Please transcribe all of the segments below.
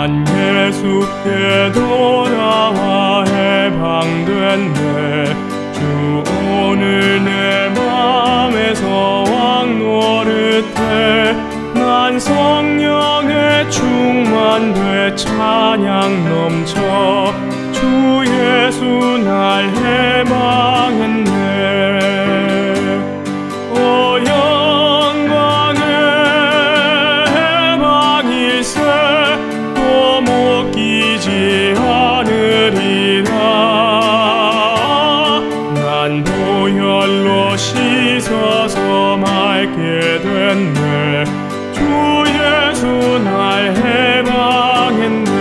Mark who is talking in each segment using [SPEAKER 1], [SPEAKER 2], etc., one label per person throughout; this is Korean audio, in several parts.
[SPEAKER 1] 난 예수께 돌아와 해방됐네. 주 오늘 내 맘에서 왕 노릇해. 난 성령에 충만돼 찬양 넘쳐. 주 예수 날 해방했네. 오 영광의 해방일세. 또 못 끼지 않으리라. 난 보혈로 씻어서 맑게 됐네. 주 예수 날 해방했네.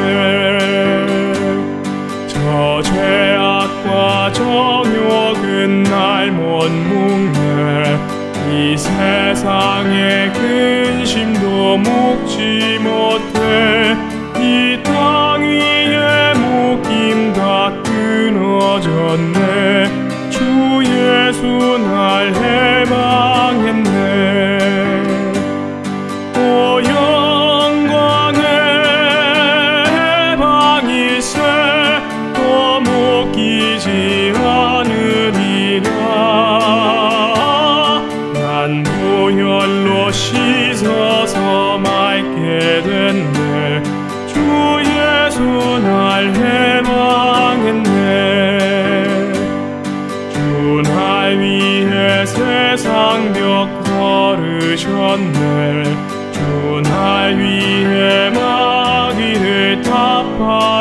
[SPEAKER 1] 저 죄악과 정욕은 날 못 묶네. 이 세상의 근심도 묶지 못해. 이 땅 위에 묶임 다 끊어졌네. 주 예수 날 해방했네. 오 영광의 해방일세. 또 못 끼지 않으리라. 난 보혈로 씻어서 맑게 됐네. 주 예수 날 해방했네. 주 날 위해 세상 벽 걸으셨네. 주 날 위해 마귀를 타파